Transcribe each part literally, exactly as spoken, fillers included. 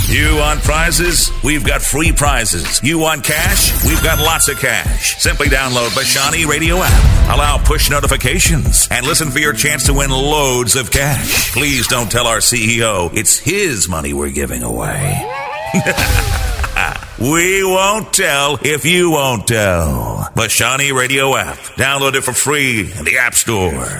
You want prizes? We've got free prizes. You want cash? We've got lots of cash. Simply download Bashani Radio app. Allow push notifications and listen for your chance to win loads of cash. Please don't tell our C E O it's his money we're giving away. We won't tell if you won't tell. Bashani Radio app. Download it for free in the App Store.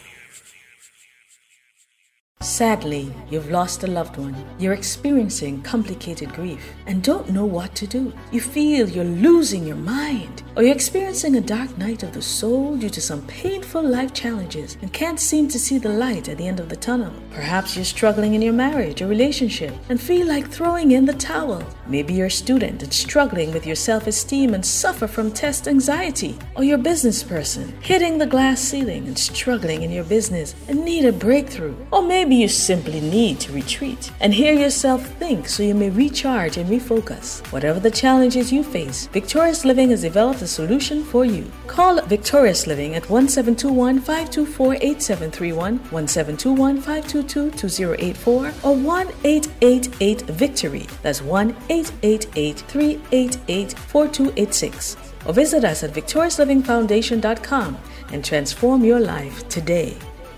Sadly, you've lost a loved one. You're experiencing complicated grief and don't know what to do. You feel you're losing your mind, or you're experiencing a dark night of the soul due to some painful life challenges and can't seem to see the light at the end of the tunnel. Perhaps you're struggling in your marriage or relationship and feel like throwing in the towel. Maybe you're a student and struggling with your self-esteem and suffer from test anxiety, or you're a business person hitting the glass ceiling and struggling in your business and need a breakthrough, or maybe you simply need to retreat and hear yourself think so you may recharge and refocus. Whatever the challenges you face, Victorious Living has developed a solution for you. Call Victorious Living at one seven two one, five two four, eight seven three one, one seven two one, five two two, two zero eight four, or one eight eight eight VICTORY. That's one eight eight eight, three eight eight, four two eight six. Or visit us at victorious living foundation dot com and transform your life today.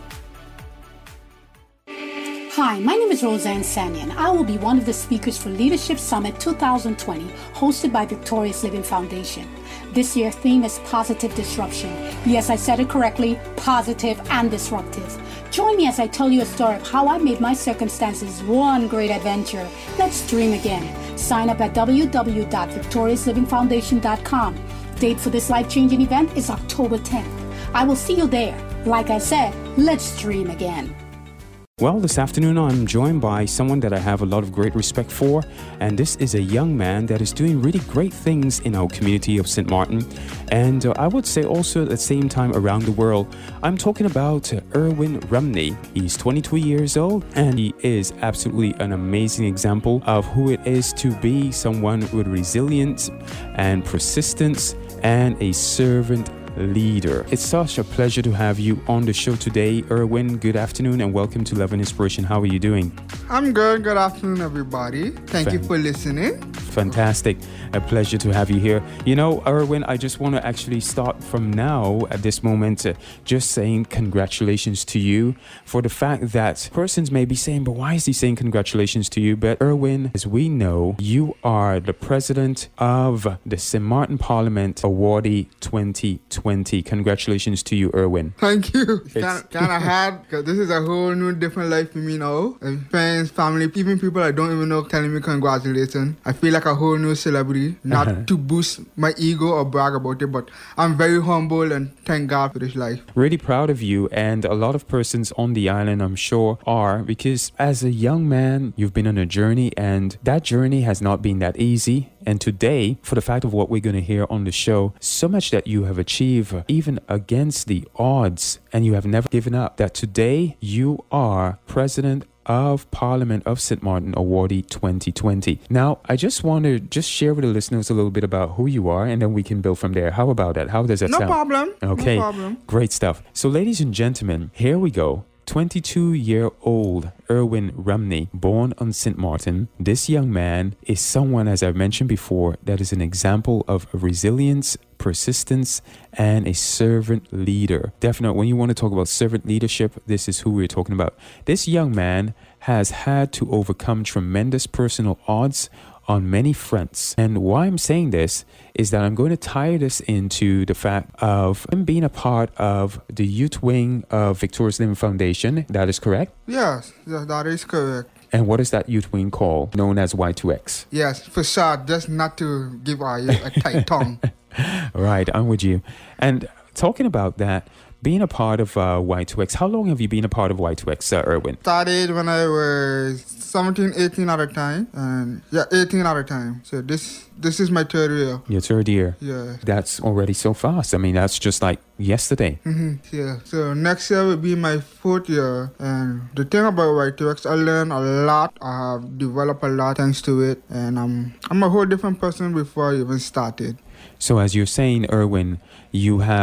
Hi, my name is Roseanne Sanian. I will be one of the speakers for Leadership Summit twenty twenty, hosted by Victorious Living Foundation. This year's theme is Positive Disruption. Yes, I said it correctly, positive and disruptive. Join me as I tell you a story of how I made my circumstances one great adventure. Let's dream again. Sign up at w w w dot victorious living foundation dot com. Date for this life-changing event is October tenth. I will see you there. Like I said, let's dream again. Well, this afternoon I'm joined by someone that I have a lot of great respect for, and this is a young man that is doing really great things in our community of Saint Martin, and uh, I would say also at the same time around the world. I'm talking about uh, Erwin Rumney. He's twenty-two years old, and he is absolutely an amazing example of who it is to be someone with resilience and persistence and a servant leader. It's such a pleasure to have you on the show today, Erwin. Good afternoon and welcome to Love and Inspiration. How are you doing? I'm good. Good afternoon, everybody. Thank Fan- you for listening. Fantastic. A pleasure to have you here. You know, Erwin, I just want to actually start from now at this moment, uh, just saying congratulations to you for the fact that persons may be saying, but why is he saying congratulations to you? But Erwin, as we know, you are the president of the Saint Martin Parliament Awardee twenty twenty. Congratulations to you, Erwin. Thank you. Kind of hard because this is a whole new different life for me now. And friends, family, even people I don't even know telling me congratulations. I feel like a whole new celebrity. Not uh-huh. to boost my ego or brag about it, but I'm very humble and thank God for this life. Really proud of you, and a lot of persons on the island, I'm sure, are, because as a young man, you've been on a journey, and that journey has not been that easy. And today, for the fact of what we're going to hear on the show, so much that you have achieved, even against the odds, and you have never given up, that today you are president of Parliament of Saint Martin Awardee twenty twenty. Now, I just want to just share with the listeners a little bit about who you are, and then we can build from there. How about that? How does that no sound? Problem. Okay. No problem. Great stuff. So, ladies and gentlemen, here we go. twenty-two-year-old Erwin Rumney, born on Saint Martin. This young man is someone, as I've mentioned before, that is an example of resilience, persistence, and a servant leader. Definitely, when you want to talk about servant leadership, this is who we're talking about. This young man has had to overcome tremendous personal odds on many fronts. And why I'm saying this is that I'm going to tie this into the fact of him being a part of the youth wing of Victorious Living Foundation. That is correct? Yes, that is correct. And what is that youth wing called, known as Y two X? Yes, for sure, just not to give our youth a tight tongue. Right, I'm with you. And talking about that, being a part of uh, Y two X, how long have you been a part of Y two X, uh, Erwin? Started when I was seventeen, eighteen at a time. And yeah, eighteen at a time. So this this is my third year. Your third year? Yeah. That's already so fast. I mean, that's just like yesterday. Mm-hmm. Yeah. So next year will be my fourth year. And the thing about Y two X, I learned a lot. I have developed a lot thanks to it. And I'm, I'm a whole different person before I even started. So as you're saying, Erwin, you have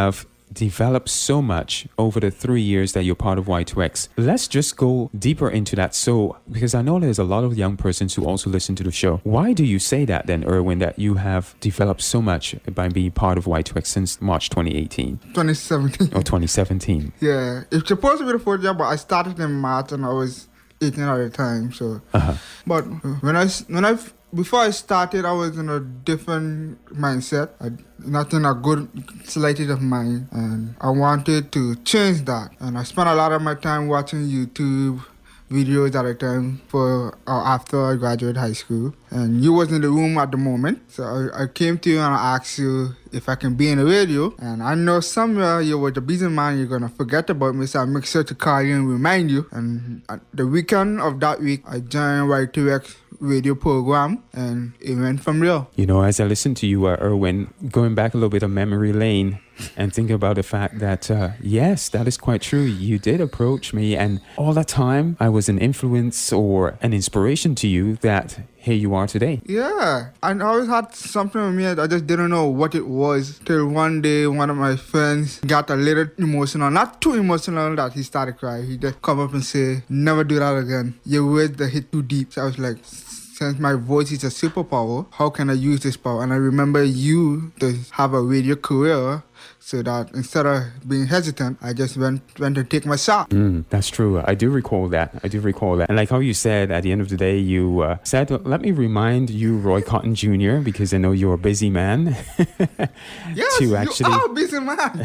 developed so much over the three years that you're part of Y two X. Let's just go deeper into that. So, because I know there's a lot of young persons who also listen to the show. Why do you say that then, Erwin, that you have developed so much by being part of Y two X since March twenty eighteen? twenty seventeen. Oh, twenty seventeen. Yeah. It's supposed to be the fourth year, but I started in March and I was eighteen at the time. So, uh-huh. But when I, when I, before I started, I was in a different mindset. I, not in a good state of mind. And I wanted to change that. And I spent a lot of my time watching YouTube videos at a time for uh, after I graduated high school, and you was in the room at the moment, so I, I came to you and I asked you if I can be in the radio, and I know somewhere you were the busy man, you're gonna forget about me, so I make sure to call you and remind you. And at the weekend of that week, I joined Y two X radio program, and it went from there. You know, as I listen to you, uh, Erwin, going back a little bit of memory lane and think about the fact that, uh, yes, that is quite true. You did approach me, and all that time I was an influence or an inspiration to you that here you are today. Yeah, I always had something with me. I just didn't know what it was till one day one of my friends got a little emotional, not too emotional that he started crying. He just come up and say, never do that again. Your words that hit too deep. So I was like, since my voice is a superpower, how can I use this power? And I remember you to have a radio career, so that instead of being hesitant, I just went went to take my shot. Mm, that's true. I do recall that. I do recall that. And like how you said, at the end of the day, you uh, said, let me remind you, Roy Cotton Junior, because I know you're a busy man. Yes, to actually, you are a busy man.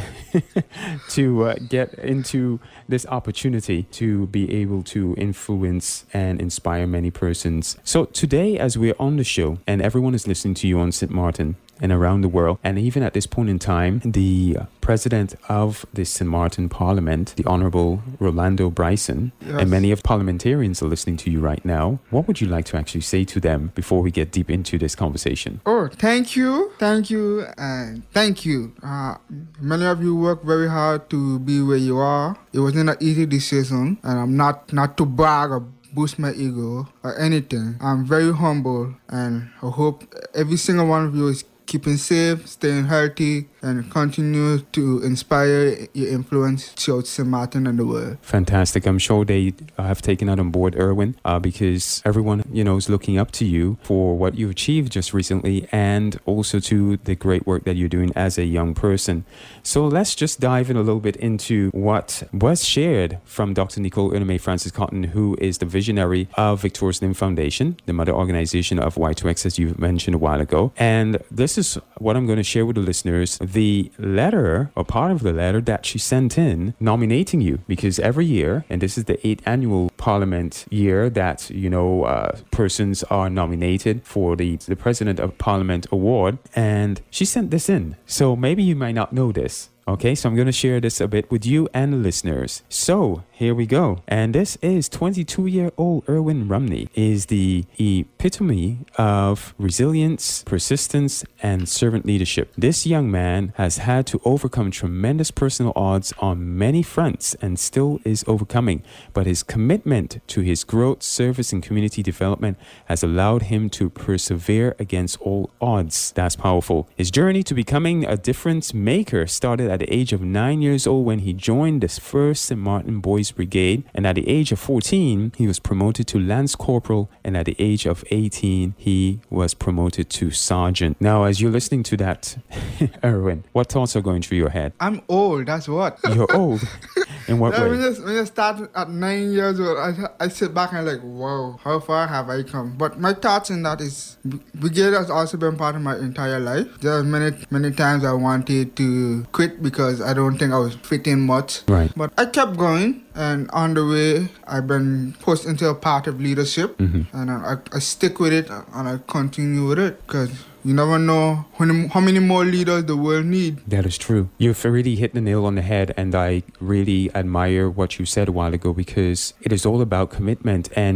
to uh, get into this opportunity to be able to influence and inspire many persons. So today, as we're on the show and everyone is listening to you on Saint Martin and around the world, and even at this point in time, the president of the Saint Martin Parliament, the Honorable Rolando Bryson, yes, and many of parliamentarians are listening to you right now. What would you like to actually say to them before we get deep into this conversation? Oh, thank you, thank you, and thank you. Uh, many of you work very hard to be where you are. It wasn't an easy decision, and I'm not not to brag or boost my ego or anything. I'm very humble, and I hope every single one of you is keeping safe, staying healthy, and continue to inspire your influence throughout Saint Martin and the world. Fantastic. I'm sure they have taken that on board, Erwin, uh, because everyone, you know, is looking up to you for what you achieved just recently and also to the great work that you're doing as a young person. So let's just dive in a little bit into what was shared from Doctor Nicole Erna-May Francis Cotton, who is the visionary of Victorious Living Foundation, the mother organization of Y two X, as you mentioned a while ago. And this is what I'm going to share with the listeners, the letter or part of the letter that she sent in nominating you, because every year, and this is the eighth annual Parliament year that, you know, uh, persons are nominated for the, the President of Parliament Award, and she sent this in. So maybe you might not know this. Okay, so I'm going to share this a bit with you and the listeners. So here we go. And this is twenty-two-year-old Erwin Rumney, is the epitome of resilience, persistence, and servant leadership. This young man has had to overcome tremendous personal odds on many fronts and still is overcoming. But his commitment to his growth, service, and community development has allowed him to persevere against all odds. That's powerful. His journey to becoming a difference maker started at the age of nine years old when he joined the first Saint Martin Boys Brigade, and at the age of fourteen he was promoted to Lance Corporal, and at the age of eighteen he was promoted to Sergeant. Now, as you're listening to that, Erwin, what thoughts are going through your head? I'm old, that's what. You're old? In what way? When you, when you start at nine years old, I, I sit back and like, wow, how far have I come? But my thoughts in that is, Brigade has also been part of my entire life. There are many, many times I wanted to quit because I don't think I was fitting much. Right. But I kept going, and on the way, I've been pushed into a part of leadership, mm-hmm. and I, I stick with it, and I continue with it, because you never know how many more leaders the world need. That is true. You've really hit the nail on the head, and I really admire what you said a while ago, because it is all about commitment, and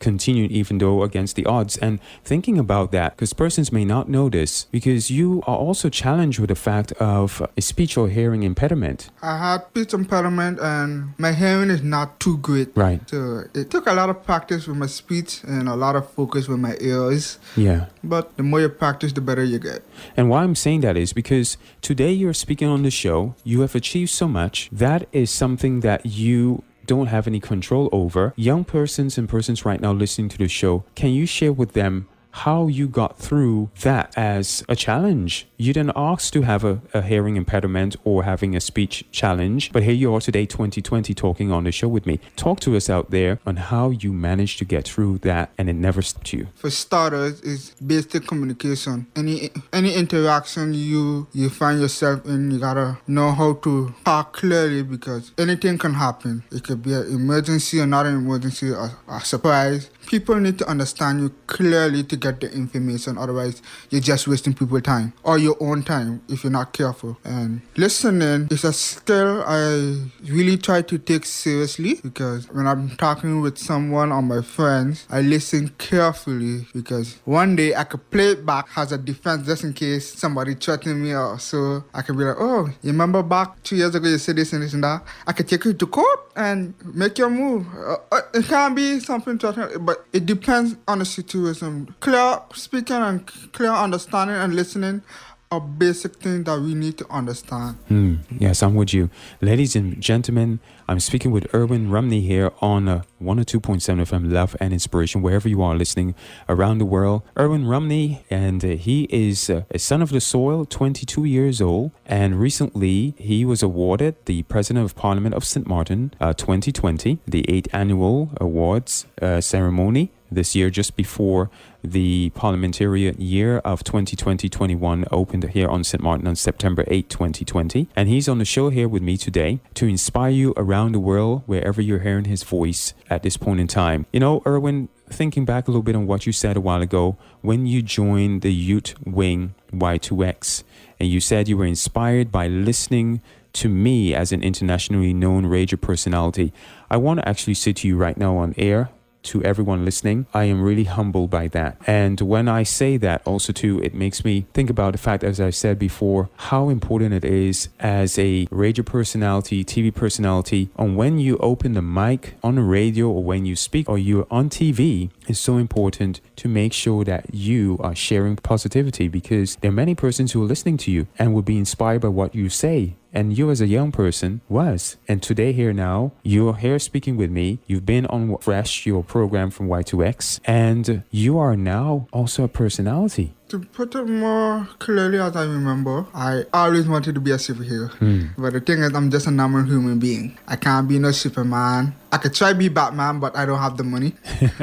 continued even though against the odds. And thinking about that, because persons may not know this, because you are also challenged with the fact of a speech or hearing impediment. I had speech impediment and my hearing is not too great. Right. So it took a lot of practice with my speech and a lot of focus with my ears. Yeah. But the more you practice, the better you get. And why I'm saying that is because today you're speaking on the show, you have achieved so much. That is something that you don't have any control over. Young persons and persons right now listening to the show, can you share with them how you got through that as a challenge? You didn't ask to have a, a hearing impediment or having a speech challenge, but here you are today, twenty twenty, talking on the show with me. Talk to us out there on how you managed to get through that and it never stopped you. For starters, is basic communication. Any any interaction you you find yourself in, you gotta know how to talk clearly because anything can happen. It could be an emergency or not an emergency or a surprise. People need to understand you clearly to get the information, otherwise you're just wasting people's time or your own time if you're not careful. And listening is a skill I really try to take seriously because when I'm talking with someone or my friends, I listen carefully because one day I could play it back as a defense just in case somebody threatened me or so. I could be like, oh, you remember back two years ago you said this and this and that? I could take you to court and make your move. Uh, it can't be something threatening, but it depends on the situation. Clear speaking and clear understanding and listening are basic things that we need to understand. Mm, yes, I'm with you. Ladies and gentlemen, I'm speaking with Erwin Rumney here on uh, one oh two point seven F M Love and Inspiration, wherever you are listening around the world. Erwin Rumney, and uh, he is uh, a son of the soil, twenty-two years old, and recently he was awarded the President of Parliament of Saint Martin uh, twenty twenty, the eighth annual awards uh, ceremony this year, just before the parliamentary year of twenty twenty twenty-one opened here on Saint Martin on September eighth, twenty twenty. And he's on the show here with me today to inspire you around the world, wherever you're hearing his voice at this point in time. You know, Erwin, thinking back a little bit on what you said a while ago, when you joined the Youth Wing Y two X, and you said you were inspired by listening to me as an internationally known radio personality. I want to actually say to you right now on air, to everyone listening, I am really humbled by that. And when I say that also too, it makes me think about the fact, as I said before, how important it is as a radio personality, T V personality, on when you open the mic on the radio or when you speak or you're on T V, it's so important to make sure that you are sharing positivity because there are many persons who are listening to you and will be inspired by what you say. And you as a young person was. And today here now, you're here speaking with me. You've been on Fresh, your program from Y two X. And you are now also a personality. To put it more clearly as I remember, I always wanted to be a superhero. Hmm. But the thing is, I'm just a normal human being. I can't be no Superman. I could try to be Batman, but I don't have the money.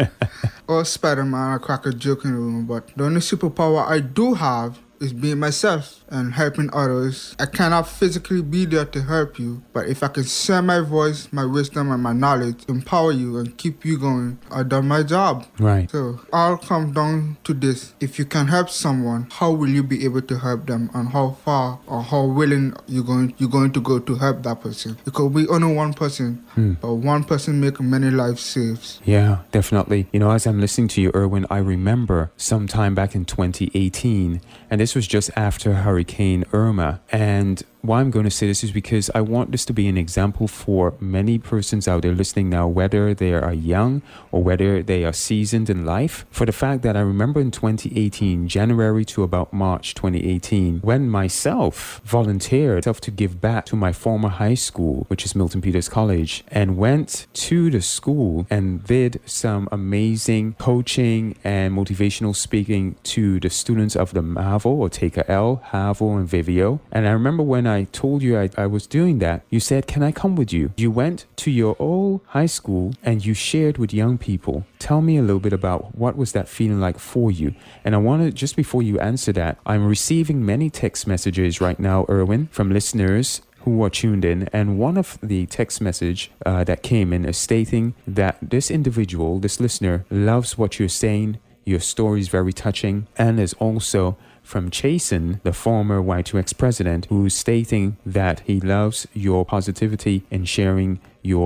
Or Spider-Man, I crack a joke in the room. But the only superpower I do have is being myself and helping others. I cannot physically be there to help you, but if I can share my voice, my wisdom, and my knowledge, empower you and keep you going, I've done my job. Right. So all comes down to this. If you can help someone, how will you be able to help them, and how far or how willing you're going you're going to go to help that person? It could be only one person, hmm. but one person make many lives saves. Yeah, definitely. You know, as I'm listening to you, Erwin, I remember sometime back in twenty eighteen, and this was just after Hurricane Irma. And why I'm going to say this is because I want this to be an example for many persons out there listening now, whether they are young or whether they are seasoned in life. For the fact that I remember in twenty eighteen, January to about March twenty eighteen, when myself volunteered to give back to my former high school, which is Milton Peters College, and went to the school and did some amazing coaching and motivational speaking to the students of the Havel or Take L, Havel and Vivio. And I remember when I told you I, I was doing that, you said, can I come with you? You went to your old high school and you shared with young people. Tell me a little bit about what was that feeling like for you. And I want to, just before you answer that, I'm receiving many text messages right now, Erwin, from listeners who are tuned in, and one of the text message uh, that came in is stating that this individual, this listener, loves what you're saying. Your story is very touching, and is also from Chasen, the former Y two X president, who's stating that he loves your positivity and sharing your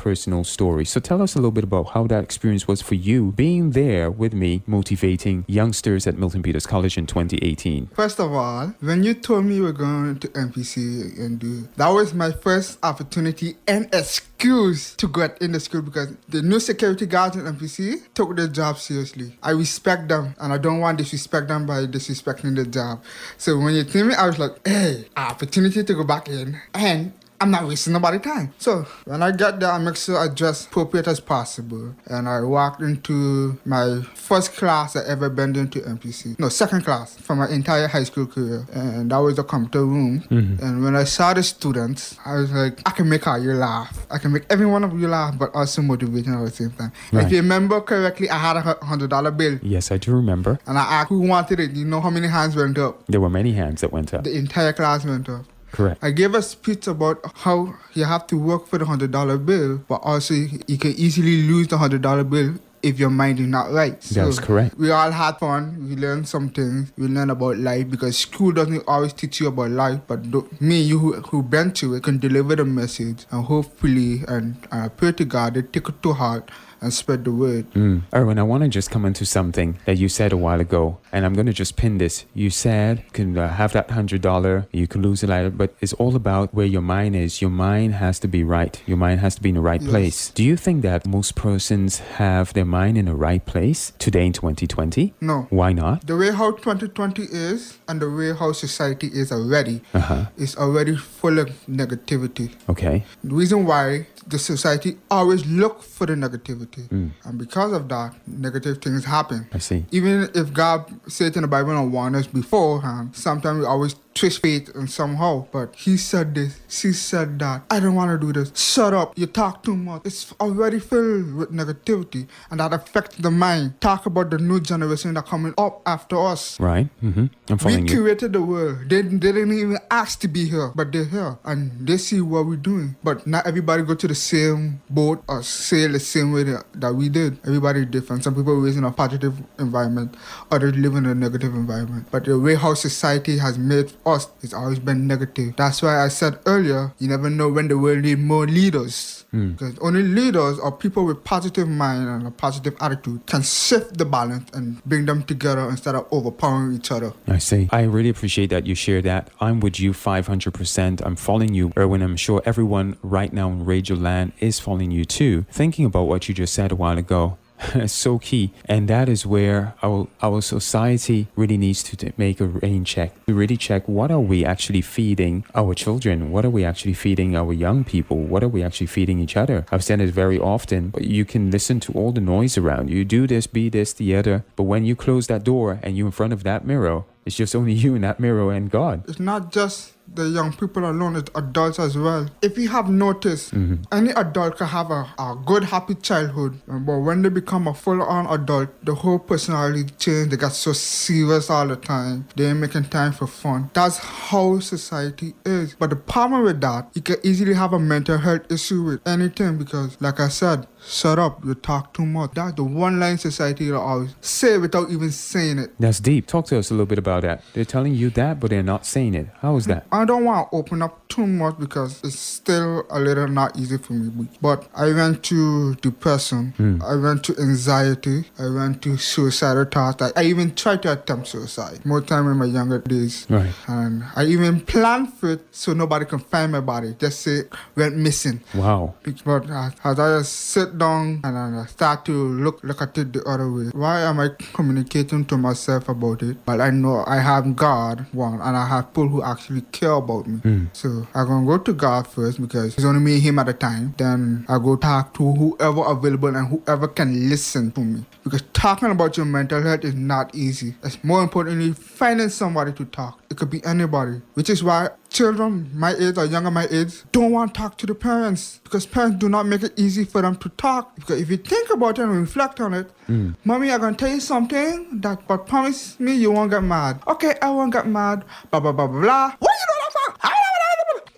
personal story. So tell us a little bit about how that experience was for you, being there with me, motivating youngsters at Milton Peters College in twenty eighteen. First of all, when you told me you were going to M P C and do, that was my first opportunity and excuse to get in the school, because the new security guards in M P C took their job seriously. I respect them, and I don't want to disrespect them by disrespecting the job. So when you told me, I was like, hey, opportunity to go back in, and I'm not wasting nobody's time. So when I got there, I make sure I dress appropriate as possible. And I walked into my first class I ever been into M P C. No, second class for my entire high school career. And that was the computer room. Mm-hmm. And when I saw the students, I was like, I can make all you laugh. I can make every one of you laugh, but also motivating at the same time. Right. If you remember correctly, I had a one hundred dollar bill. Yes, I do remember. And I asked who wanted it. You know how many hands went up? There were many hands that went up. The entire class went up. Correct. I gave a speech about how you have to work for the one hundred dollar bill, but also you can easily lose the one hundred dollar bill if your mind is not right. So that's correct. We all had fun. We learned some things. We learned about life, because school doesn't always teach you about life, but me, you who, who been to it, can deliver the message, and hopefully, and I pray to God, they take it to heart and spread the word. Mm. Erwin, I want to just come into something that you said a while ago, and I'm going to just pin this. You said you can uh, have that one hundred dollars, you can lose it later, but it's all about where your mind is. Your mind has to be right. Your mind has to be in the right yes. place. Do you think that most persons have their mind in the right place today in twenty twenty? No. Why not? The way how twenty twenty is and the way how society is already, uh-huh. is already full of negativity. Okay. The reason why the society always look for the negativity. Mm. And because of that, negative things happen. I see. Even if God said in the Bible and warned us beforehand, sometimes we always twist faith and somehow. But he said this, she said that. I don't want to do this. Shut up. You talk too much. It's already filled with negativity, and that affects the mind. Talk about the new generation that coming up after us. Right. Mm-hmm. I'm following we you. created the world. They, they didn't even ask to be here, but they're here. And they see what we're doing. But not everybody go to the same boat or sail the same way that, that we did. Everybody different. Some people raised in a positive environment, others live in a negative environment. But the way how society has made us, it's always been negative. That's why I said earlier, you never know when the world needs more leaders. Mm. Because only leaders or people with positive mind and a positive attitude can shift the balance and bring them together instead of overpowering each other. I see. I really appreciate that you share that. I'm with you five hundred percent. I'm following you, Erwin. I'm sure everyone right now in Radio Land is following you too. Thinking about what you just said a while ago, it's so key, and that is where our our society really needs to t- make a rain check, to really check what are we actually feeding our children, what are we actually feeding our young people, what are we actually feeding each other. I've said it very often, but you can listen to all the noise around you, do this, be this, the other, but when you close that door and you're in front of that mirror, it's just only you and that mirror and God. It's not just the young people alone, it's adults as well. If you have noticed, mm-hmm. any adult can have a, a good, happy childhood, but when they become a full-on adult, the whole personality change. They get so serious all the time. They ain't making time for fun. That's how society is. But the problem with that, you can easily have a mental health issue with anything, because, like I said, shut up, you talk too much. That's the one line society will always say without even saying it. That's deep. Talk to us a little bit about that. They're telling you that, but they're not saying it. How is that? I don't want to open up too much because it's still a little not easy for me. But I went to depression. Mm. I went to anxiety. I went to suicidal thoughts. I, I even tried to attempt suicide more time in my younger days. Right. And I even planned for it so nobody can find my body. Just say went missing. Wow. But as I just sit down and I start to look look at it the other way. Why am I communicating to myself about it? But I know I have God, one, and I have people who actually care about me. Mm. So I'm going to go to God first because it's only me and him at a time. Then I go talk to whoever available and whoever can listen to me. Because talking about your mental health is not easy. It's more importantly finding somebody to talk. It could be anybody. Which is why children my age or younger my age don't want to talk to the parents. Because parents do not make it easy for them to talk. Because if you think about it and reflect on it, mm. Mommy, I'm going to tell you something that but promise me you won't get mad. Okay, I won't get mad. Blah, blah, blah, blah, blah. What you know that?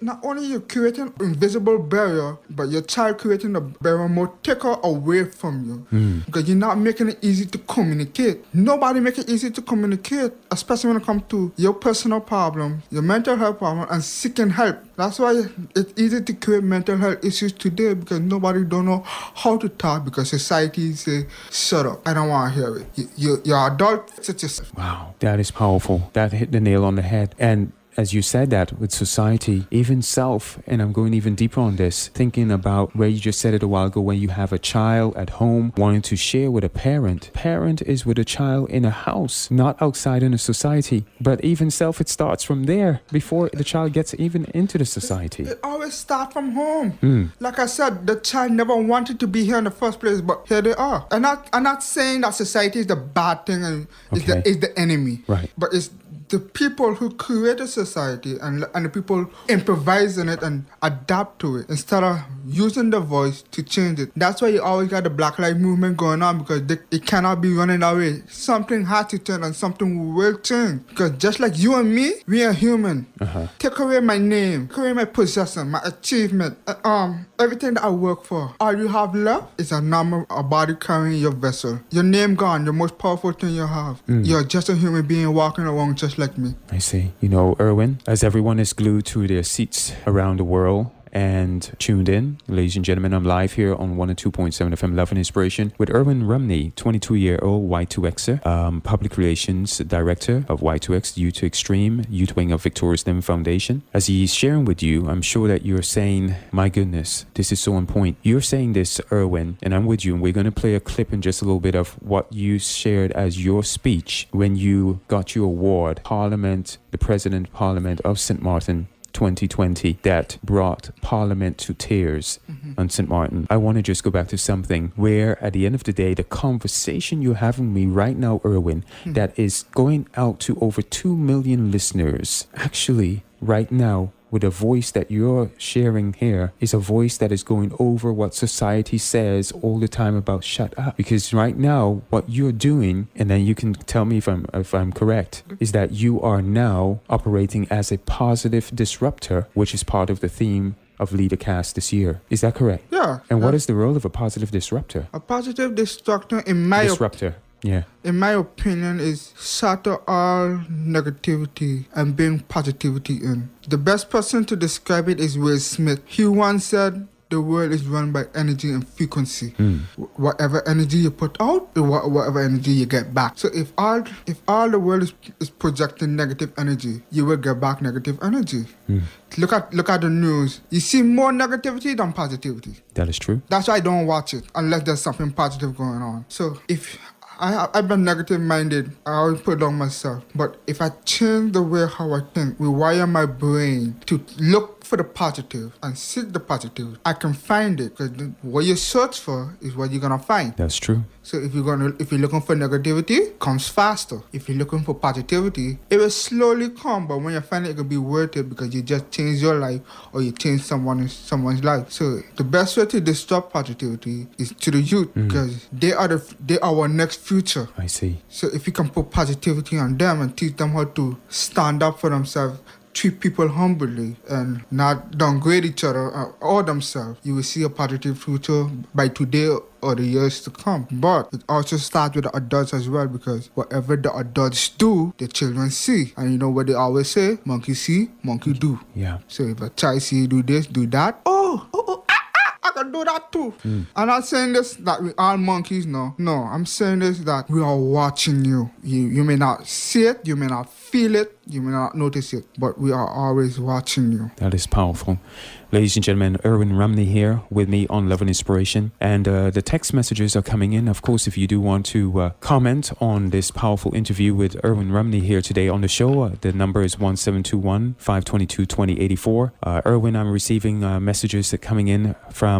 not only you're creating invisible barrier, but your child creating a barrier more thicker away from you. Mm. Because you're not making it easy to communicate. Nobody make it easy to communicate, especially when it comes to your personal problem, your mental health problem, and seeking help. That's why it's easy to create mental health issues today, because nobody don't know how to talk, because society say, shut up, I don't want to hear it. You, you, you're adult, sit yourself. Wow, that is powerful. That hit the nail on the head. And as you said that with society, even self, and I'm going even deeper on this, thinking about where you just said it a while ago, when you have a child at home wanting to share with a parent. Parent is with a child in a house, not outside in a society. But even self, it starts from there before the child gets even into the society. It always starts from home. Mm. Like I said, the child never wanted to be here in the first place, but here they are. I'm not, I'm not saying that society is the bad thing and is, Okay. the, is the enemy. Right. But it's the people who created society and, and the people improvise in it and adapt to it instead of using the voice to change it. That's why you always got the Black Lives Movement going on, because they, it cannot be running away. Something has to change and something will change. Because just like you and me, we are human. Uh-huh. Take away my name, take away my possession, my achievement, uh, um, everything that I work for. All you have left is a normal a body carrying your vessel. Your name gone, the most powerful thing you have. Mm. You're just a human being walking around just like me. I see. You know, Erwin, as everyone is glued to their seats around the world and tuned in, ladies and gentlemen, I'm live here on one oh two point seven F M Love and Inspiration with Erwin Rumney, twenty-two-year-old Y two Xer, um, Public Relations Director of Y two X, Youth to Extreme, Youth Wing of Victoria Slim Foundation. As he's sharing with you, I'm sure that you're saying, my goodness, this is so on point. You're saying this, Erwin, and I'm with you, and we're going to play a clip in just a little bit of what you shared as your speech when you got your award, Parliament, the President Parliament of Saint Martin twenty twenty, that brought Parliament to tears mm-hmm. on Saint Martin. I want to just go back to something where at the end of the day, the conversation you're having with me right now, Erwin, mm-hmm. that is going out to over two million listeners, actually right now, with a voice that you're sharing here, is a voice that is going over what society says all the time about shut up. Because right now, what you're doing, and then you can tell me if I'm if I'm correct, is that you are now operating as a positive disruptor, which is part of the theme of LeaderCast this year. Is that correct? Yeah. And what is the role of a positive disruptor? A positive disruptor, in my disruptor. Op- Yeah. In my opinion, is shatter all negativity and bring positivity in. The best person to describe it is Will Smith. He once said, the world is run by energy and frequency. Mm. Wh- whatever energy you put out, wh- whatever energy you get back. So if all if all the world is, is projecting negative energy, you will get back negative energy. Mm. Look at look at the news. You see more negativity than positivity. That is true. That's why I don't watch it unless there's something positive going on. So if I, I've been negative-minded, I always put down myself. But if I change the way how I think, rewire my brain to look for the positive and seek the positive, I can find it. Because what you search for is what you're going to find. That's true. So if you're gonna, if you're looking for negativity, it comes faster. If you're looking for positivity, it will slowly come. But when you find it, it will be worth it because you just change your life or you change someone someone's life. So the best way to disrupt positivity is to the youth mm. because they are the they are our next future. I see. So if you can put positivity on them and teach them how to stand up for themselves, treat people humbly and not downgrade each other or themselves, you will see a positive future by today or the years to come. But it also starts with the adults as well, because whatever the adults do, the children see. And you know what they always say? Monkey see, monkey do. Yeah. So if a child see you do this, do that, oh, oh, oh, ah, ah, I can do that too. Mm. I'm not saying this that we are monkeys, no. No, I'm saying this that we are watching you. You, you may not see it, you may not feel it, you may not notice it, but we are always watching you. That is powerful. Ladies and gentlemen, Erwin Rumney here with me on Love and Inspiration. And uh, the text messages are coming in. Of course, if you do want to uh, comment on this powerful interview with Erwin Rumney here today on the show, uh, the number is one seven two one, five two two, two zero eight four. Uh, Erwin, I'm receiving uh, messages that coming in from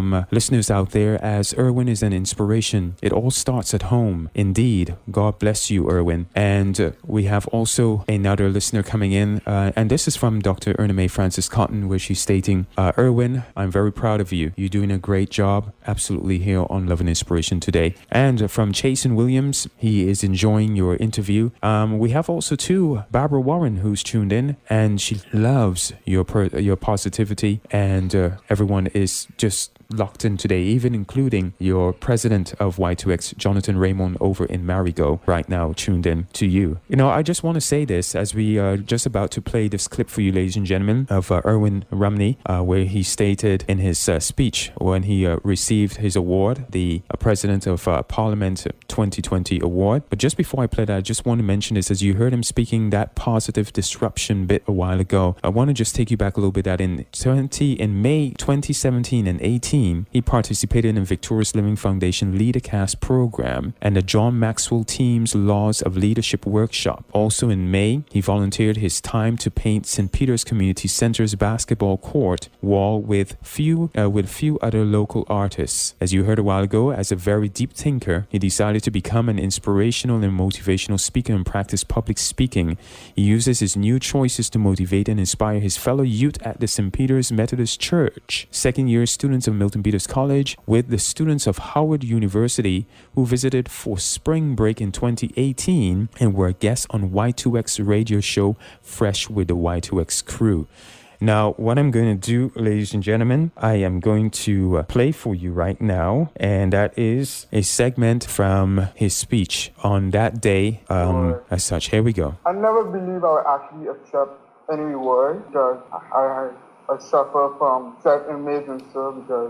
from uh, listeners out there, as Erwin is an inspiration. It all starts at home. Indeed. God bless you, Erwin. And uh, we have also another listener coming in, uh, and this is from Doctor Erna Mae Francis Cotton, where she's stating, uh, Erwin, I'm very proud of you. You're doing a great job, absolutely, here on Love and Inspiration today. And uh, from Chasen Williams, he is enjoying your interview. Um, we have also, too, Barbara Warren, who's tuned in, and she loves your per- your positivity, and uh, everyone is just locked in today, even including your president of Y two X, Jonathan Raymond, over in Marigot, right now tuned in to you. You know, I just want to say this as we are just about to play this clip for you, ladies and gentlemen, of uh, Erwin Romney, uh, where he stated in his uh, speech when he uh, received his award, the uh, President of uh, Parliament twenty twenty award. But just before I play that, I just want to mention this, as you heard him speaking that positive disruption bit a while ago. I want to just take you back a little bit, that in twenty in May twenty seventeen and eighteen, he participated in Victorious Living Foundation LeaderCast program and the John Maxwell team's Laws of Leadership workshop. Also in May, he volunteered his time to paint Saint Peter's Community Center's basketball court wall with few uh, with few other local artists. As you heard a while ago, as a very deep thinker, he decided to become an inspirational and motivational speaker and practice public speaking. He uses his new choices to motivate and inspire his fellow youth at the Saint Peter's Methodist Church. Second year students of Milton Peters College with the students of Howard University, who visited for spring break in twenty eighteen and were guests on Y two X radio show Fresh with the Y two X crew. Now, what I'm going to do, ladies and gentlemen, I am going to uh, play for you right now, and that is a segment from his speech on that day, um, as such. Here we go. I never believe I would actually accept any reward, because I, I, I suffer from self-image and so, because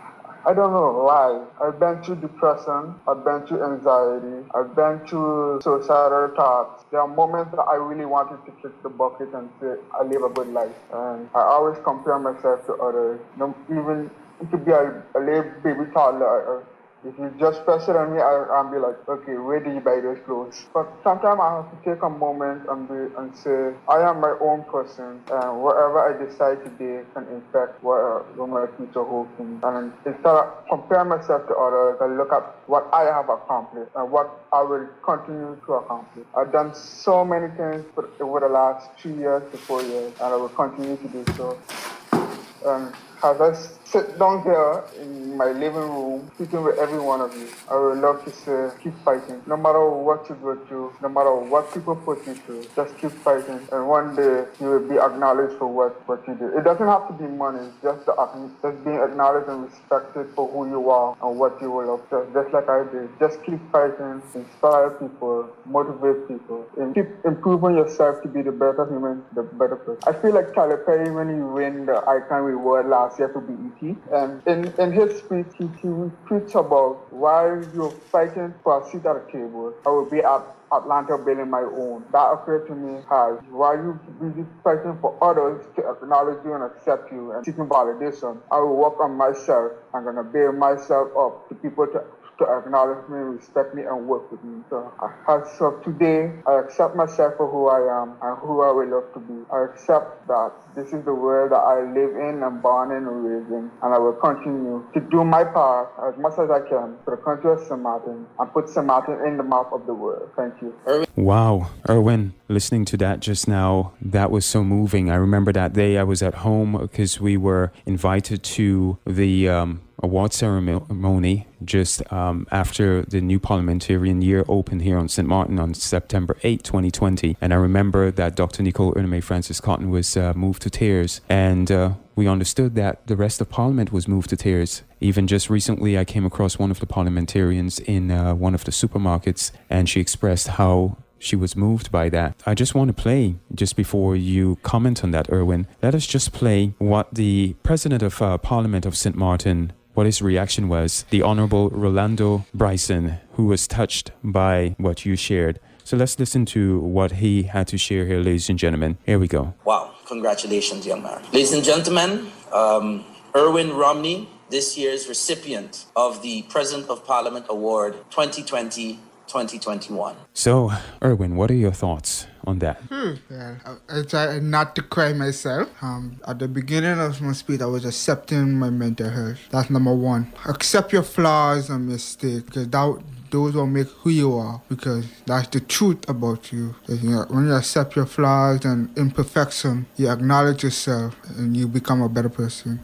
I don't know why. I've been through depression, I've been through anxiety, I've been through suicidal thoughts. There are moments that I really wanted to kick the bucket and say, I live a good life. And I always compare myself to others. No, even it could be a, a little baby toddler. If you just press it on me, I, I'll be like, okay, where did you buy those clothes? But sometimes I have to take a moment and, be, and say, I am my own person, and whatever I decide today can affect what, what my future holds for me. And instead of comparing myself to others, I look at what I have accomplished and what I will continue to accomplish. I've done so many things for, over the last two years to four years, and I will continue to do so. Um, as I sit down here in my living room, speaking with every one of you, I would love to say, keep fighting. No matter what you go through, no matter what people put you through, just keep fighting. And one day, you will be acknowledged for what, what you do. It doesn't have to be money, it's just, the, just being acknowledged and respected for who you are and what you will love. Just, just like I did. Just keep fighting, inspire people, motivate people, and keep improving yourself to be the better human, the better person. I feel like Tyler Perry when he won the Icon Reward last year for B E T. And in, in his speech, he, he preached about while you're fighting for a seat at a table, I will be at Atlanta building my own. That occurred to me as while you busy fighting for others to acknowledge you and accept you and seeking validation, I will work on myself. I'm going to build myself up to people to to acknowledge me, respect me, and work with me. So, as of today, I accept myself for who I am and who I will love to be. I accept that this is the world that I live in and born in and raised in, and I will continue to do my part as much as I can for the country of Saint Martin and put Saint Martin in the map of the world. Thank you. Wow, Erwin, listening to that just now, that was so moving. I remember that day I was at home because we were invited to the um, award ceremony just um, after the new parliamentarian year opened here on Saint Martin on September eighth, twenty twenty. And I remember that Doctor Nicole Erna Mae Francis Cotton was uh, moved to tears. And uh, we understood that the rest of Parliament was moved to tears. Even just recently, I came across one of the parliamentarians in uh, one of the supermarkets, and she expressed how she was moved by that. I just want to play, just before you comment on that, Erwin, let us just play what the President of uh, Parliament of Saint Martin, what his reaction was, the Honorable Rolando Bryson, who was touched by what you shared. So let's listen to what he had to share here, ladies and gentlemen. Here we go. Wow. Congratulations, young man. Ladies and gentlemen, um, Erwin Romney, this year's recipient of the President of Parliament Award twenty twenty twenty twenty-one. So, Erwin, what are your thoughts on that? Hmm. Yeah, I, I try not to cry myself. Um, at the beginning of my speech, I was accepting my mental health. That's number one. Accept your flaws and mistakes, because that those will make who you are, because that's the truth about you. You know, when you accept your flaws and imperfection, you acknowledge yourself and you become a better person.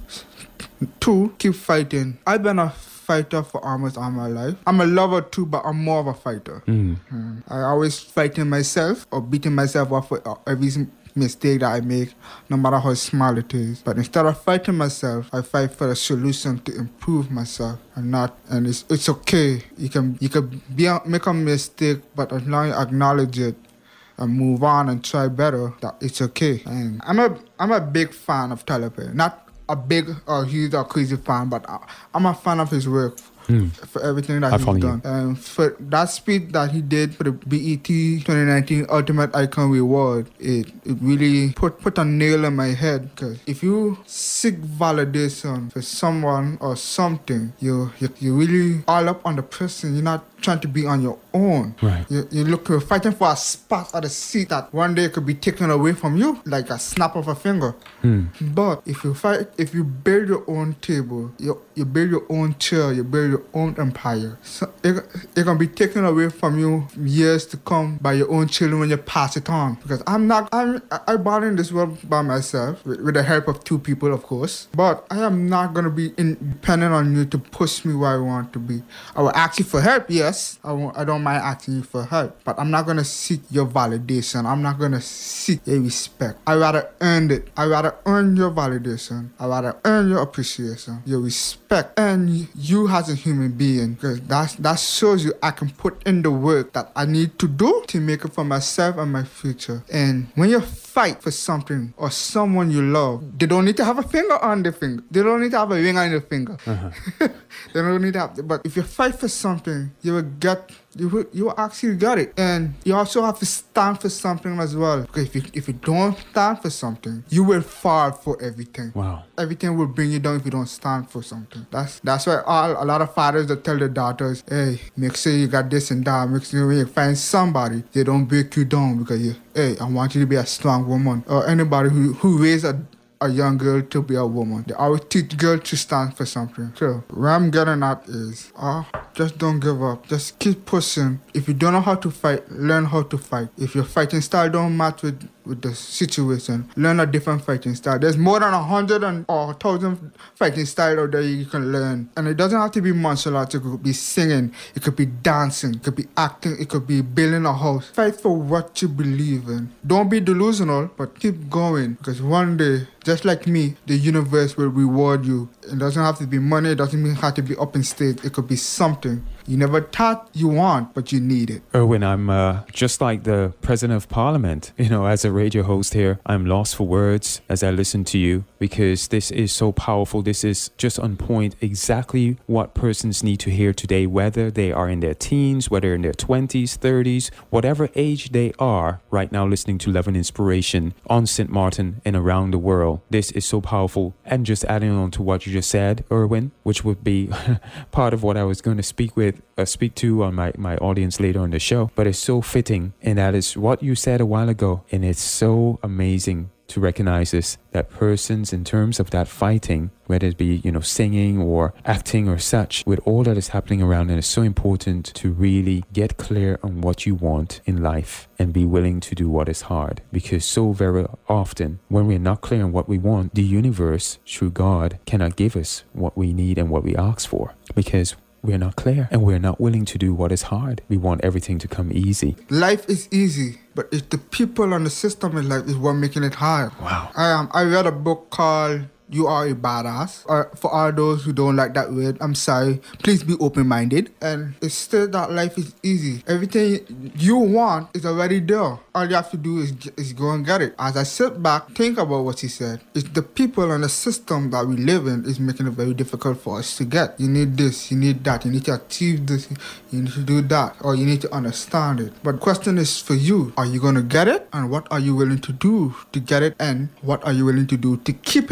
Two, keep fighting. I've been a fighter for almost all my life. I'm a lover too, but I'm more of a fighter. Mm. Mm. I always fighting myself or beating myself up for every mistake that I make, no matter how small it is. But instead of fighting myself, I fight for a solution to improve myself, and not. And it's it's okay. You can you can be a, make a mistake, but as long as you acknowledge it and move on and try better, that it's okay. And I'm a I'm a big fan of Tyler Perry. Not a big or huge or crazy fan, but I, I'm a fan of his work. Mm. For everything that I he's done. And for that speech that he did for the B E T twenty nineteen Ultimate Icon Award, it, it really put, put a nail in my head, because if you seek validation for someone or something, you, you, you're really all up on the person. You're not trying to be on your own. Right. You, you look, you're fighting for a spot at a seat that one day could be taken away from you, like a snap of a finger. Mm. But if you fight, if you build your own table, you, you build your own chair, you build your own empire, so it, it can be taken away from you years to come by your own children when you pass it on. Because I'm not, I'm, I born in this world by myself, with, with the help of two people, of course. But I am not going to be in, dependent on you to push me where I want to be. I will ask you for help, yes. I, won't, I don't mind asking you for help. But I'm not going to seek your validation. I'm not going to seek your respect. I rather earn it. I rather earn your validation. I rather earn your appreciation, your respect, and you as a human being, because that that shows you I can put in the work that I need to do to make it for myself and my future. And when you fight for something or someone you love, they don't need to have a finger on their finger. They don't need to have a ring on their finger. Uh-huh. They don't need to have. But if you fight for something, you will get. You will, you will actually get it. And you also have to stand for something as well. Because if you, if you don't stand for something, you will fall for everything. Wow. Everything will bring you down if you don't stand for something. That's that's why all, a lot of fathers that tell their daughters, hey, make sure you got this and that. Make sure when you find somebody, they don't break you down because, you, hey, I want you to be a strong woman. Or anybody who, who raised a a young girl to be a woman. They always teach girls to stand for something. So where I'm getting at is, oh, just don't give up. Just keep pushing. If you don't know how to fight, learn how to fight. If your fighting style don't match with, with the situation, learn a different fighting style. There's more than a hundred and or a thousand fighting styles out there you can learn. And it doesn't have to be martial arts. It could be singing. It could be dancing. It could be acting. It could be building a house. Fight for what you believe in. Don't be delusional, but keep going. Because one day, just like me, the universe will reward you. It doesn't have to be money. It doesn't mean have to be up in state. It could be something you never thought you want, but you need it. Erwin, I'm uh, just like the President of Parliament. You know, as a radio host here, I'm lost for words as I listen to you, because this is so powerful. This is just on point, exactly what persons need to hear today, whether they are in their teens, whether in their twenties, thirties, whatever age they are right now listening to Love and Inspiration on Saint Martin and around the world. This is so powerful. And just adding on to what you just said, Erwin, which would be part of what I was going to speak with, uh, speak to on my, my audience later on the show, but it's so fitting. And that is what you said a while ago. And it's so amazing to recognize this, that persons in terms of that fighting, whether it be, you know, singing or acting or such, with all that is happening around, and it's so important to really get clear on what you want in life and be willing to do what is hard. Because so very often when we're not clear on what we want, the universe, through God, cannot give us what we need and what we ask for, because we're not clear and we're not willing to do what is hard. We want everything to come easy. Life is easy, but it's the people and the system in life is what making it hard. Wow. I um, I read a book called You Are a Badass. Or for all those who don't like that word, I'm sorry. Please be open-minded. And it's still that life is easy. Everything you want is already there. All you have to do is, is go and get it. As I sit back, think about what he said. It's the people and the system that we live in is making it very difficult for us to get. You need this, you need that, you need to achieve this, you need to do that, or you need to understand it. But the question is for you, are you going to get it? And what are you willing to do to get it? And what are you willing to do to keep it or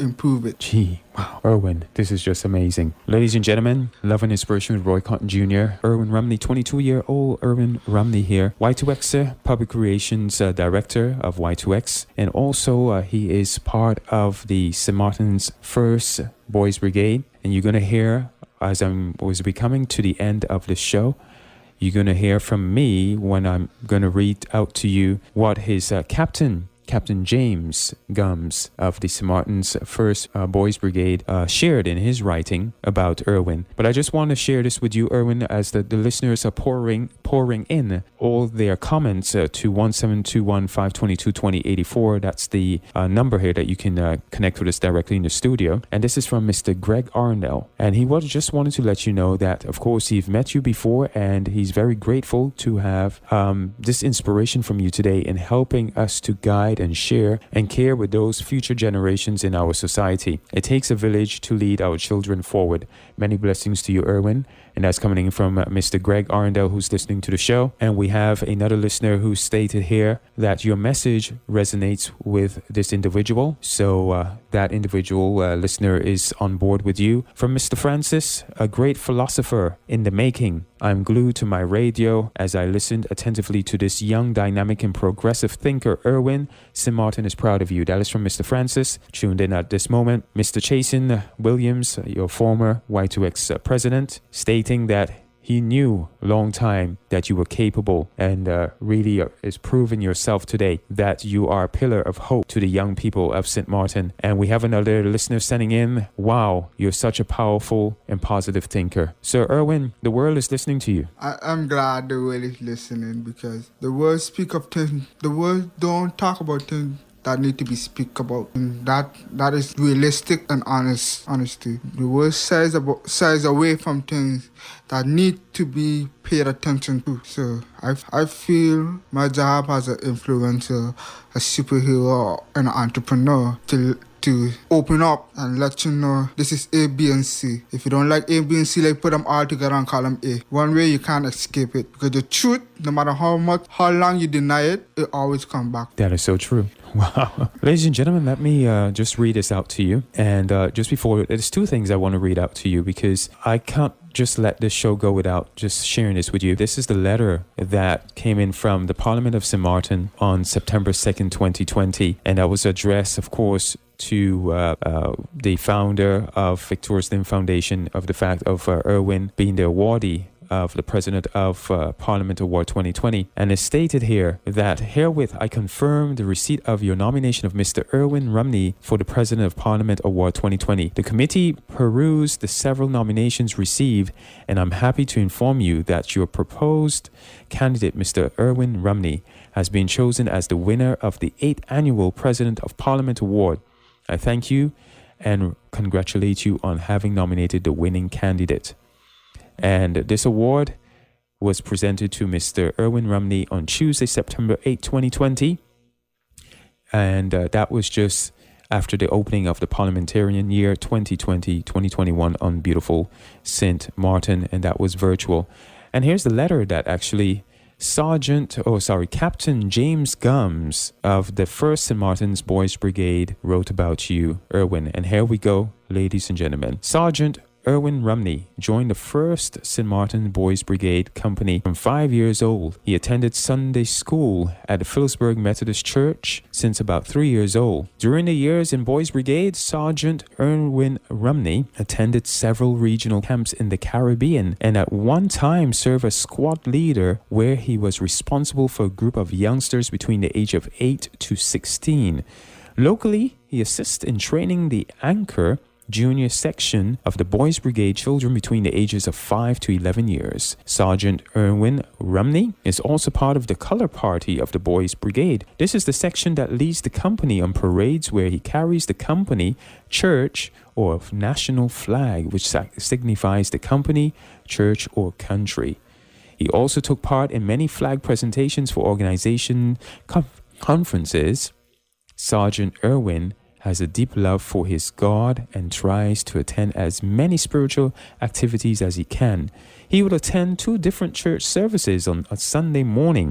improve it. Gee, wow. Erwin, this is just amazing. Ladies and gentlemen, Love and Inspiration with Roy Cotton Junior Erwin Rumney, twenty-two-year-old Erwin Rumney here. Y two X uh, Public Relations uh, Director of Y two X. And also, uh, he is part of the Saint Martin's First Boys Brigade. And you're going to hear, as I was becoming to the end of the show, you're going to hear from me when I'm going to read out to you what his uh, captain, Captain James Gums of the Saint Martin's First uh, Boys Brigade uh, shared in his writing about Erwin. But I just want to share this with you, Erwin, as the, the listeners are pouring pouring in all their comments uh, to one seven two one, five two two, two zero eight four. That's the uh, number here that you can uh, connect with us directly in the studio. And this is from Mister Greg Arndell. And he was just wanted to let you know that, of course, he's met you before, and he's very grateful to have um, this inspiration from you today in helping us to guide and share and care with those future generations in our society. It takes a village to lead our children forward. Many blessings to you, Erwin. And that's coming in from uh, Mister Greg Arndell, who's listening to the show. And we have another listener who stated here that your message resonates with this individual. So uh, that individual uh, listener is on board with you. From Mister Francis, a great philosopher in the making. I'm glued to my radio as I listened attentively to this young, dynamic, and progressive thinker, Erwin. Saint Martin is proud of you. That is from Mister Francis, tuned in at this moment. Mister Chasen Williams, your former Y two X president, stating that he knew a long time that you were capable, and uh, really uh, is proving yourself today that you are a pillar of hope to the young people of Saint Martin. And we have another listener sending in, wow, you're such a powerful and positive thinker. Sir Erwin, the world is listening to you. I, I'm glad the world is listening, because the world speak of things, the world don't talk about things that need to be speak about. And that that is realistic and honest honesty. The world says about says away from things that need to be paid attention to. So I I feel my job as an influencer, a superhero, and an entrepreneur to to open up and let you know this is A, B, and C. If you don't like A, B, and C, like put them all together and call them A. One way you can't escape it, because the truth, no matter how much, how long you deny it, it always comes back. That is so true. Wow. Ladies and gentlemen, let me uh, just read this out to you. And uh, just before, there's two things I want to read out to you, because I can't just let this show go without just sharing this with you. This is the letter that came in from the Parliament of Saint Martin on September second, twenty twenty. And that was addressed, of course, to uh, uh, the founder of Victorious Lim Foundation, of the fact of uh, Erwin being the awardee of the President of uh, Parliament Award twenty twenty. And it stated here that herewith I confirm the receipt of your nomination of Mister Erwin Rumney for the President of Parliament Award twenty twenty. The committee perused the several nominations received, and I'm happy to inform you that your proposed candidate, Mister Erwin Rumney, has been chosen as the winner of the eighth Annual President of Parliament Award. I thank you and congratulate you on having nominated the winning candidate. And this award was presented to Mister Erwin Rumney on Tuesday, September eighth, twenty twenty. And uh, that was just after the opening of the parliamentarian year twenty twenty, twenty twenty-one on beautiful Saint Martin. And that was virtual. And here's the letter that actually Sergeant, oh sorry, Captain James Gums of the First Saint Martin's Boys Brigade wrote about you, Erwin. And here we go, ladies and gentlemen. Sergeant Erwin Rumney joined the first Saint Martin Boys Brigade Company from five years old. He attended Sunday school at the Phillipsburg Methodist Church since about three years old. During the years in Boys Brigade, Sergeant Erwin Rumney attended several regional camps in the Caribbean, and at one time served as squad leader, where he was responsible for a group of youngsters between the age of eight to sixteen. Locally, he assists in training the Anchor Junior section of the Boys Brigade children between the ages of five to eleven years. Sergeant Erwin Rumney is also part of the Color Party of the Boys Brigade. This is the section that leads the company on parades, where he carries the company, church, or national flag, which signifies the company, church, or country. He also took part in many flag presentations for organization conf- conferences. Sergeant Erwin has a deep love for his God and tries to attend as many spiritual activities as he can. He will attend two different church services on a Sunday morning.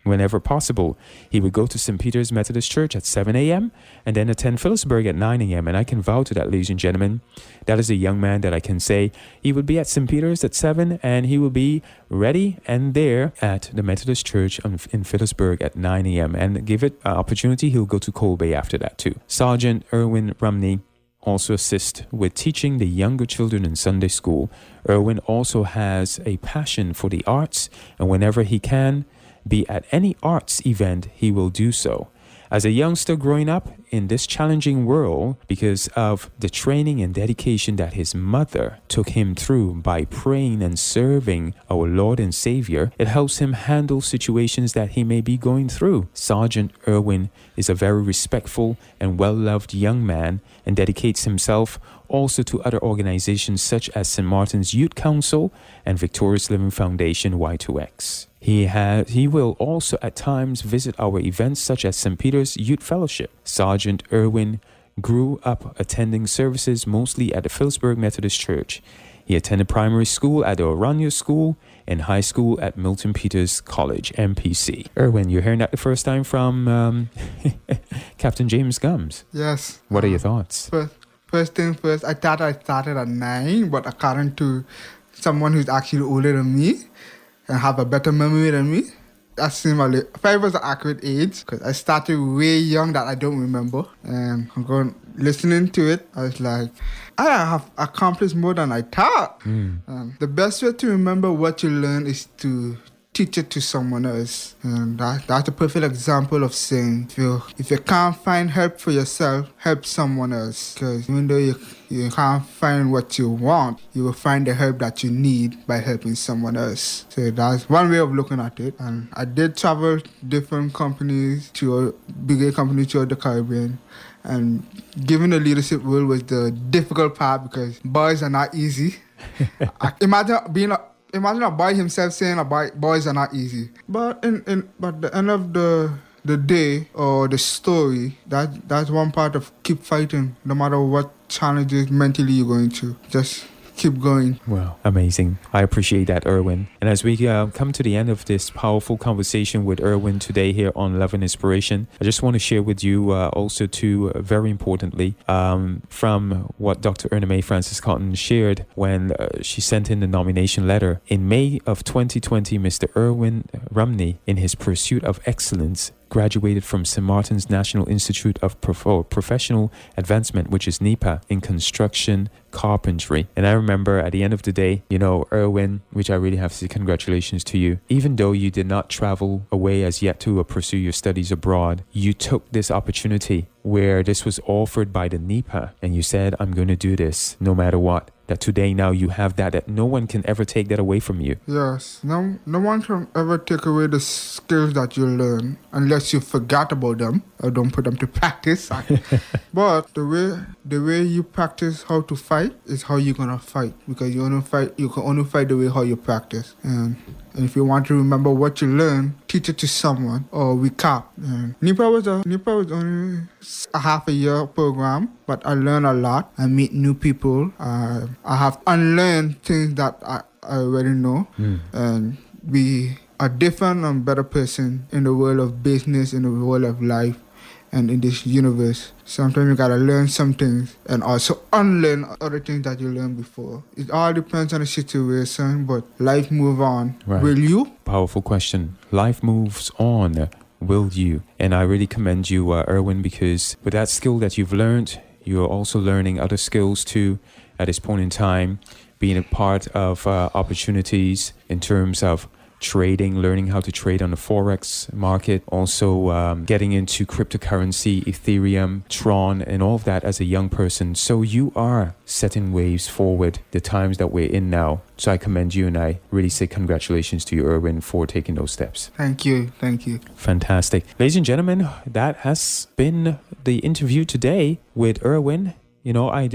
whenever possible. He would go to Saint Peter's Methodist Church at seven a.m. and then attend Phillipsburg at nine a.m. And I can vouch to that, ladies and gentlemen. That is a young man that I can say he would be at Saint Peter's at seven and he will be ready and there at the Methodist Church in Phillipsburg at nine a.m. And give it an opportunity, he'll go to Cold Bay after that too. Sergeant Erwin Rumney also assists with teaching the younger children in Sunday school. Erwin also has a passion for the arts, and whenever he can be at any arts event, he will do so. As a youngster growing up in this challenging world, because of the training and dedication that his mother took him through by praying and serving our Lord and Savior, it helps him handle situations that he may be going through. Sergeant Erwin is a very respectful and well-loved young man and dedicates himself also to other organizations such as Saint Martin's Youth Council and Victorious Living Foundation Y two X. He has, he will also at times visit our events such as Saint Peter's Youth Fellowship. Sergeant Erwin grew up attending services mostly at the Phillipsburg Methodist Church. He attended primary school at the Orania School and high school at Milton Peters College, M P C. Erwin, you're hearing that the first time from um, Captain James Gums. Yes. What are your thoughts? First, first thing first, I thought I started at nine, but according to someone who's actually older than me and have a better memory than me, that seemed a little, five was an accurate age because I started way young that I don't remember. And I'm going listening to it, I was like, I have accomplished more than I thought. Mm. Um, the best way to remember what you learn is to teach it to someone else. And that, that's a perfect example of saying, if you, if you can't find help for yourself, help someone else. Because even though you, you can't find what you want, you will find the help that you need by helping someone else. So that's one way of looking at it. And I did travel different companies, to bigger companies throughout the Caribbean. And giving the leadership role was the difficult part because boys are not easy. I, imagine being a Imagine a boy himself saying a boy, boys are not easy. But in, in but the end of the the day or the story, that that's one part of keep fighting, no matter what challenges mentally you're going through. Just keep going. Wow, amazing. I appreciate that, Erwin. And as we uh, come to the end of this powerful conversation with Erwin today here on Love and Inspiration, I just want to share with you uh, also too, uh, very importantly, um, from what Doctor Erna Mae Francis Cotton shared when uh, she sent in the nomination letter. In May of twenty twenty, Mister Erwin Rumney, in his pursuit of excellence, graduated from Saint Martin's National Institute of Prof- Professional Advancement, which is NEPA, in construction carpentry. And I remember at the end of the day, you know, Erwin, which I really have to say congratulations to you. Even though you did not travel away as yet to uh, pursue your studies abroad, you took this opportunity where this was offered by the NEPA and you said, I'm going to do this no matter what. That today now you have that, that no one can ever take that away from you. Yes, no no one can ever take away the skills that you learn unless you forgot about them or don't put them to practice. But the way the way you practice how to fight is how you're gonna fight, because you only fight you can only fight the way how you practice. And And if you want to remember what you learn, teach it to someone or recap. And NEPA was a NEPA was only a half a year program, but I learned a lot. I meet new people. Uh, I have unlearned things that I, I already know, mm. and be a different and better person in the world of business, in the world of life, and in this universe. Sometimes you gotta learn some things and also unlearn other things that you learned before. It all depends on the situation, but life moves on. Right. Will you? Powerful question. Life moves on. Will you? And I really commend you, uh, Erwin, because with that skill that you've learned, you're also learning other skills too at this point in time, being a part of uh, opportunities in terms of trading, learning how to trade on the Forex market, also um, getting into cryptocurrency, Ethereum, Tron, and all of that as a young person. So you are setting waves forward, the times that we're in now. So I commend you, and I really say congratulations to you, Erwin, for taking those steps. Thank you. Thank you. Fantastic. Ladies and gentlemen, that has been the interview today with Erwin. you know, I,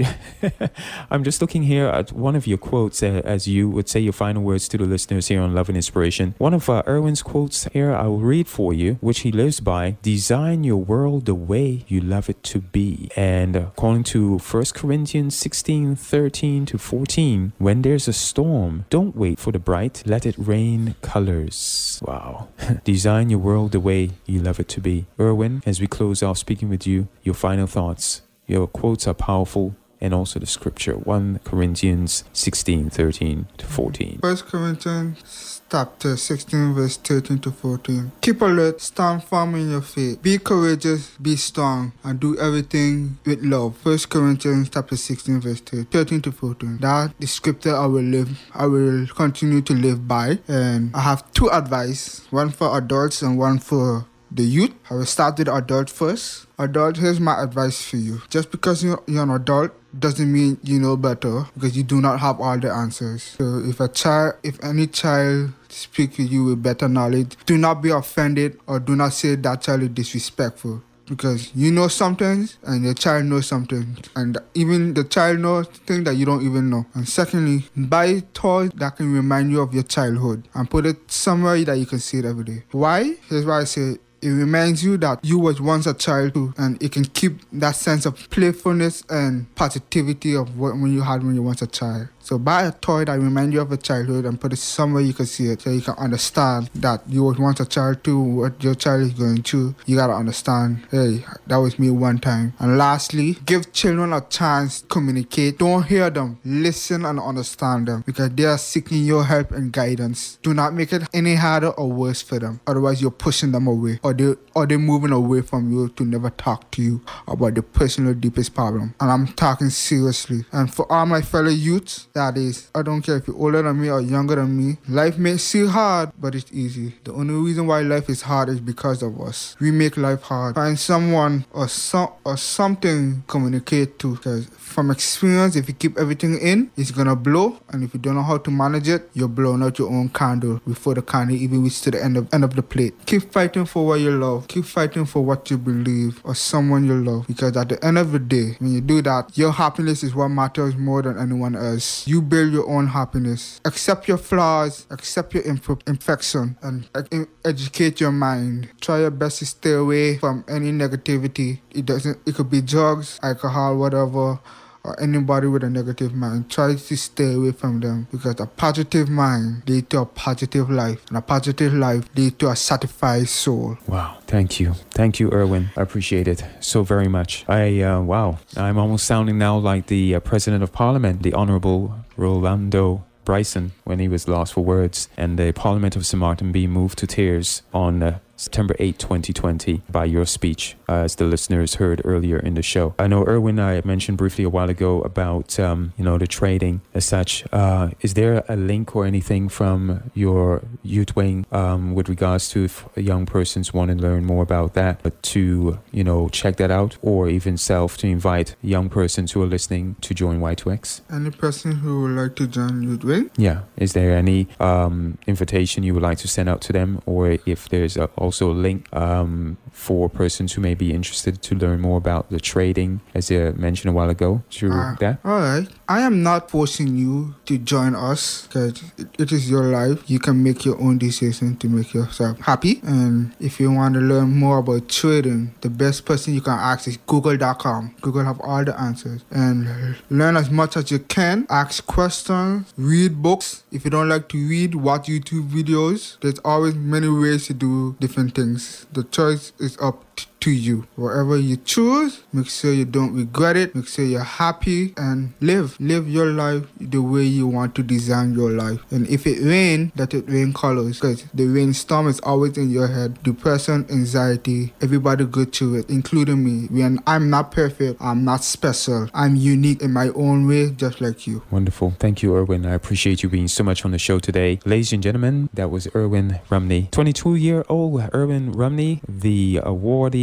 I'm just looking here at one of your quotes, uh, as you would say your final words to the listeners here on Love and Inspiration. One of uh, Erwin's quotes here, I will read for you, which he lives by: design your world the way you love it to be. And according to First Corinthians sixteen, thirteen to fourteen, when there's a storm, don't wait for the bright, let it rain colors. Wow. Design your world the way you love it to be. Erwin, as we close off speaking with you, your final thoughts. Your quotes are powerful, and also the scripture, First Corinthians sixteen, thirteen to fourteen. First Corinthians chapter sixteen, verse thirteen to fourteen. Keep alert, stand firm in your faith. Be courageous, be strong, and do everything with love. First Corinthians chapter sixteen, verse thirteen to fourteen. That the scripture I will live, I will continue to live by. And I have two advice, one for adults and one for the youth. I will start with adult first. Adult, here's my advice for you. Just because you're, you're an adult doesn't mean you know better, because you do not have all the answers. So if a child, if any child speaks to you with better knowledge, do not be offended or do not say that child is disrespectful. Because you know something and your child knows something, and even the child knows things that you don't even know. And secondly, buy toys that can remind you of your childhood and put it somewhere that you can see it every day. Why? Here's why I say it reminds you that you was once a child too, and it can keep that sense of playfulness and positivity of what when you had when you were once a child. So buy a toy that reminds you of a childhood and put it somewhere you can see it, so you can understand that you was once a child too. What your child is going through, you gotta understand, hey, that was me one time. And lastly, give children a chance to communicate. Don't hear them, listen and understand them, because they are seeking your help and guidance. Do not make it any harder or worse for them, otherwise you're pushing them away, or they or they're moving away from you to never talk to you about the personal deepest problem. And I'm talking seriously. And for all my fellow youths, that is, I don't care if you're older than me or younger than me, life may seem hard, but it's easy. The only reason why life is hard is because of us. We make life hard. Find someone or some or something communicate to, because from experience, if you keep everything in, it's gonna blow, and if you don't know how to manage it, you're blowing out your own candle before the candle even reaches to the end of end of the plate. Keep fighting for what you love. Keep fighting for what you believe or someone you love, because at the end of the day, when you do that, your happiness is what matters more than anyone else. You build your own happiness. Accept your flaws, accept your imp- imperfection, and ed- educate your mind. Try your best to stay away from any negativity. It doesn't. It could be drugs, alcohol, whatever, or anybody with a negative mind. Try to stay away from them, because a positive mind leads to a positive life, and a positive life leads to a satisfied soul. Wow. Thank you. Thank you, Erwin. I appreciate it so very much. I, uh, wow. I'm almost sounding now like the uh, President of Parliament, the Honorable Rolando Bryson, when he was lost for words, and the Parliament of Saint Martin being moved to tears on uh, September eighth, twenty twenty, by your speech, as the listeners heard earlier in the show. I know, Erwin, I mentioned briefly a while ago about, um, you know, the trading as such. Uh, is there a link or anything from your youth wing um, with regards to if young persons want to learn more about that, but to, you know, check that out, or even self to invite young persons who are listening to join Y two X? Any person who would like to join youth wing? Yeah. Is there any um, invitation you would like to send out to them, or if there's a, also also a link um, for persons who may be interested to learn more about the trading, as I mentioned a while ago, through uh, that? All right. I am not forcing you to join us, because it, it is your life. You can make your own decision to make yourself happy. And if you want to learn more about trading, the best person you can ask is google dot com. Google have all the answers. And learn as much as you can. Ask questions. Read books. If you don't like to read, watch YouTube videos. There's always many ways to do different things. The choice is up to you. Whatever you choose, make sure you don't regret it. Make sure you're happy and live. Live your life the way you want to design your life. And if it rain, let it rain colors, because the rainstorm is always in your head. Depression, anxiety, everybody go through it, including me. When I'm not perfect, I'm not special. I'm unique in my own way, just like you. Wonderful. Thank you, Erwin. I appreciate you being so much on the show today. Ladies and gentlemen, that was Erwin Rumney. twenty-two-year-old Erwin Rumney, the awardee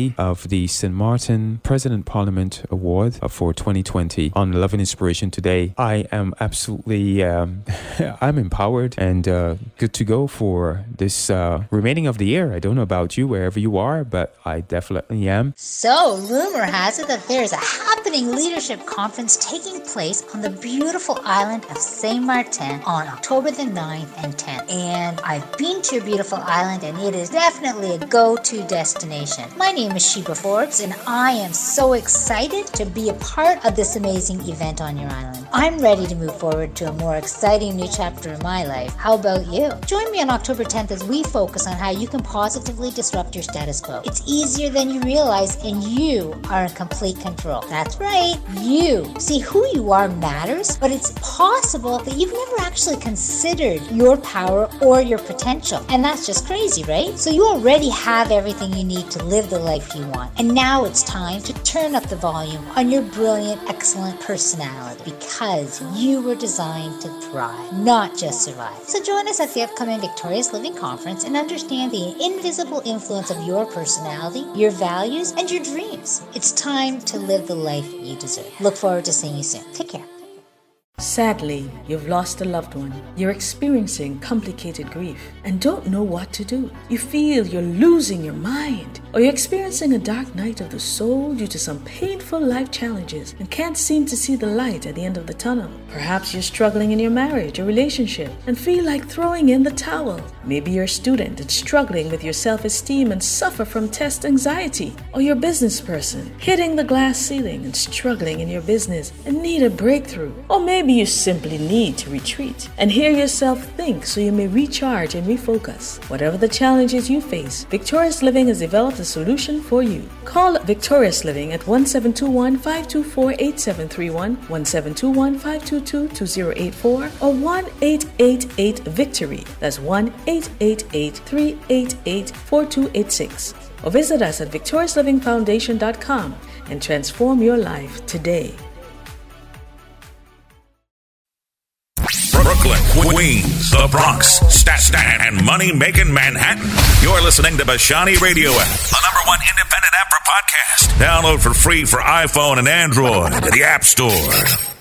ceremony of the Saint Martin President Parliament Award for twenty twenty on Love and Inspiration today. I am absolutely, um, I'm empowered and uh, good to go for this uh, remaining of the year. I don't know about you, wherever you are, but I definitely am. So, rumor has it that there is a happening leadership conference taking place on the beautiful island of Saint Martin on October the ninth and tenth. And I've been to your beautiful island, and it is definitely a go-to destination. My name is Sheba Forbes, and I am so excited to be a part of this amazing event on your island. I'm ready to move forward to a more exciting new chapter in my life. How about you? Join me on October tenth as we focus on how you can positively disrupt your status quo. It's easier than you realize, and you are in complete control. That's right, you. See, who you are matters, but it's possible that you've never actually considered your power or your potential. And that's just crazy, right? So you already have everything you need to live the life you want. And now it's time to turn up the volume on your brilliant, excellent personality, because you were designed to thrive, not just survive. So join us at the upcoming Victorious Living Conference and understand the invisible influence of your personality, your values, and your dreams. It's time to live the life you deserve. Look forward to seeing you soon. Take care. Sadly, you've lost a loved one. You're experiencing complicated grief and don't know what to do. You feel you're losing your mind, or you're experiencing a dark night of the soul due to some painful life challenges and can't seem to see the light at the end of the tunnel. Perhaps you're struggling in your marriage or relationship and feel like throwing in the towel. Maybe you're a student and struggling with your self-esteem and suffer from test anxiety, or you're a business person hitting the glass ceiling and struggling in your business and need a breakthrough. Or maybe you simply need to retreat and hear yourself think so you may recharge and refocus. Whatever the challenges you face, Victorious Living has developed a solution for you. Call Victorious Living at one seven two one, five two four, eight seven three one, one seven two one, five two two, two zero eight four, or one eight eight eight VICTORY. That's one eight eight eight, three eight eight, four two eight six. Or visit us at victorious living foundation dot com and transform your life today. Brooklyn, Queens, the Bronx, Staten, and money-making Manhattan. You're listening to Bashani Radio App, the number one independent app for podcasts. Download for free for iPhone and Android at the App Store.